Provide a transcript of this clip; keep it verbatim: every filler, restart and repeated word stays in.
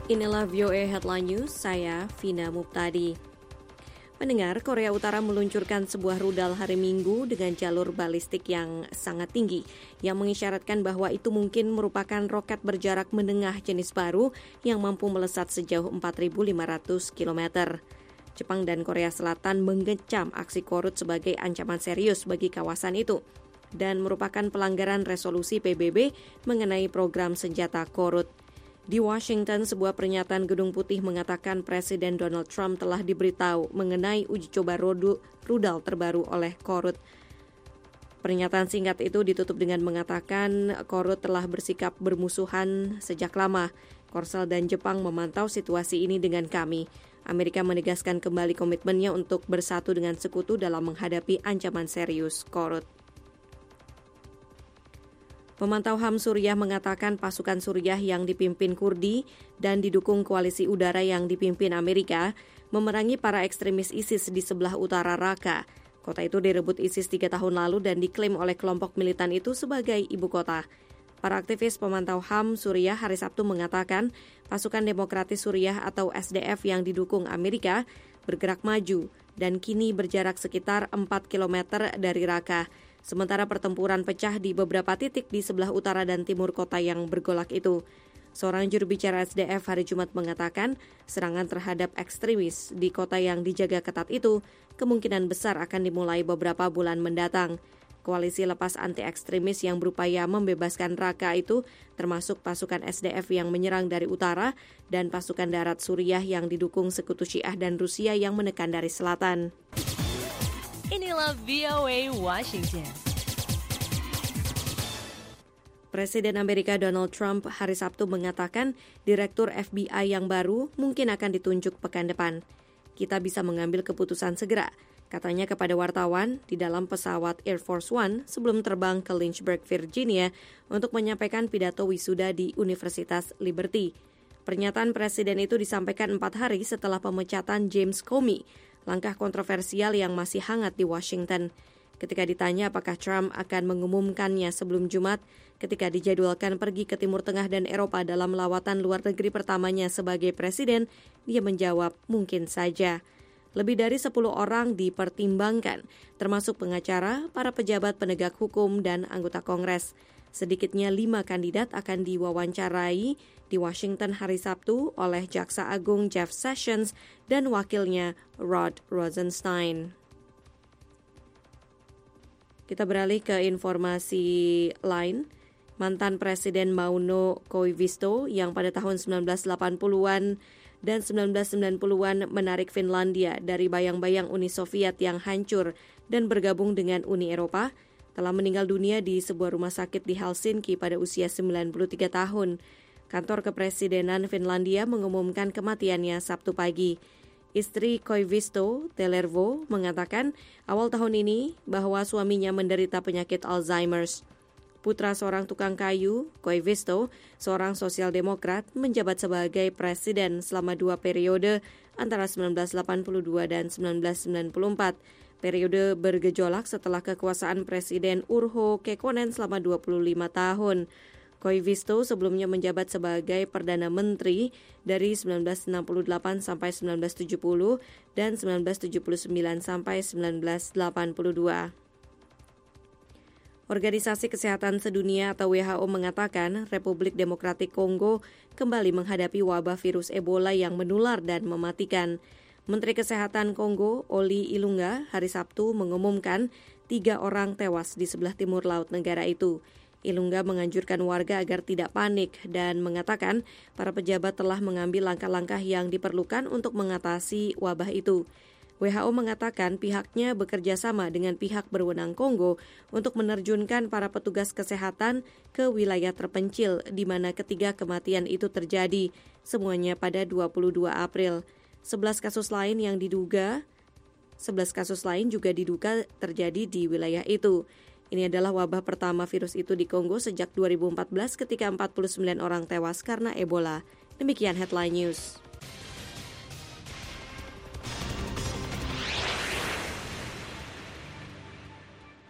Inilah V O A Headline News, saya Vina Muptadi. Pendengar, Korea Utara meluncurkan sebuah rudal hari Minggu dengan jalur balistik yang sangat tinggi, yang mengisyaratkan bahwa itu mungkin merupakan roket berjarak menengah jenis baru yang mampu melesat sejauh empat ribu lima ratus kilometer. Jepang dan Korea Selatan mengecam aksi Korut sebagai ancaman serius bagi kawasan itu, dan merupakan pelanggaran resolusi P B B mengenai program senjata Korut. Di Washington, sebuah pernyataan Gedung Putih mengatakan Presiden Donald Trump telah diberitahu mengenai uji coba rodu, rudal terbaru oleh Korut. Pernyataan singkat itu ditutup dengan mengatakan Korut telah bersikap bermusuhan sejak lama. Korsel dan Jepang memantau situasi ini dengan kami. Amerika menegaskan kembali komitmennya untuk bersatu dengan sekutu dalam menghadapi ancaman serius Korut. Pemantau H A M Suriah mengatakan pasukan Suriah yang dipimpin Kurdi dan didukung koalisi udara yang dipimpin Amerika memerangi para ekstremis ISIS di sebelah utara Raqqa. Kota itu direbut ISIS tiga tahun lalu dan diklaim oleh kelompok militan itu sebagai ibu kota. Para aktivis pemantau H A M Suriah hari Sabtu mengatakan pasukan demokratis Suriah atau S D F yang didukung Amerika bergerak maju dan kini berjarak sekitar empat kilometer dari Raqqa. Sementara pertempuran pecah di beberapa titik di sebelah utara dan timur kota yang bergolak itu. Seorang juru bicara S D F hari Jumat mengatakan serangan terhadap ekstremis di kota yang dijaga ketat itu kemungkinan besar akan dimulai beberapa bulan mendatang. Koalisi lepas anti-ekstremis yang berupaya membebaskan Raqqa itu termasuk pasukan S D F yang menyerang dari utara dan pasukan darat Suriah yang didukung sekutu Syiah dan Rusia yang menekan dari selatan. Inilah V O A Washington. Presiden Amerika Donald Trump hari Sabtu mengatakan Direktur F B I yang baru mungkin akan ditunjuk pekan depan. Kita bisa mengambil keputusan segera, katanya kepada wartawan di dalam pesawat Air Force One sebelum terbang ke Lynchburg, Virginia untuk menyampaikan pidato wisuda di Universitas Liberty. Pernyataan Presiden itu disampaikan empat hari setelah pemecatan James Comey, langkah kontroversial yang masih hangat di Washington. Ketika ditanya apakah Trump akan mengumumkannya sebelum Jumat, ketika dijadwalkan pergi ke Timur Tengah dan Eropa dalam lawatan luar negeri pertamanya sebagai presiden, dia menjawab mungkin saja. Lebih dari sepuluh orang dipertimbangkan, termasuk pengacara, para pejabat penegak hukum, dan anggota Kongres. Sedikitnya lima kandidat akan diwawancarai di Washington hari Sabtu oleh Jaksa Agung Jeff Sessions dan wakilnya Rod Rosenstein. Kita beralih ke informasi lain. Mantan Presiden Mauno Koivisto yang pada tahun sembilan belas delapan puluhan dan sembilan belas sembilan puluhan menarik Finlandia dari bayang-bayang Uni Soviet yang hancur dan bergabung dengan Uni Eropa, telah meninggal dunia di sebuah rumah sakit di Helsinki pada usia sembilan puluh tiga tahun. Kantor Kepresidenan Finlandia mengumumkan kematiannya Sabtu pagi. Istri Koivisto, Tellervo, mengatakan awal tahun ini bahwa suaminya menderita penyakit Alzheimer's. Putra seorang tukang kayu, Koivisto, seorang sosial demokrat, menjabat sebagai presiden selama dua periode antara sembilan belas delapan puluh dua dan sembilan belas sembilan puluh empat. Periode bergejolak setelah kekuasaan Presiden Urho Kekkonen selama dua puluh lima tahun. Koivisto sebelumnya menjabat sebagai Perdana Menteri dari sembilan belas enam puluh delapan sampai sembilan belas tujuh puluh dan sembilan belas tujuh puluh sembilan sampai sembilan belas delapan puluh dua. Organisasi Kesehatan Sedunia atau W H O mengatakan Republik Demokratik Kongo kembali menghadapi wabah virus Ebola yang menular dan mematikan. Menteri Kesehatan Kongo, Oli Ilunga, hari Sabtu mengumumkan tiga orang tewas di sebelah timur laut negara itu. Ilunga menganjurkan warga agar tidak panik dan mengatakan para pejabat telah mengambil langkah-langkah yang diperlukan untuk mengatasi wabah itu. W H O mengatakan pihaknya bekerja sama dengan pihak berwenang Kongo untuk menerjunkan para petugas kesehatan ke wilayah terpencil di mana ketiga kematian itu terjadi, semuanya pada dua puluh dua April. sebelas kasus lain yang diduga, sebelas kasus lain juga diduga terjadi di wilayah itu. Ini adalah wabah pertama virus itu di Kongo sejak dua ribu empat belas ketika empat puluh sembilan orang tewas karena Ebola. Demikian Headline News.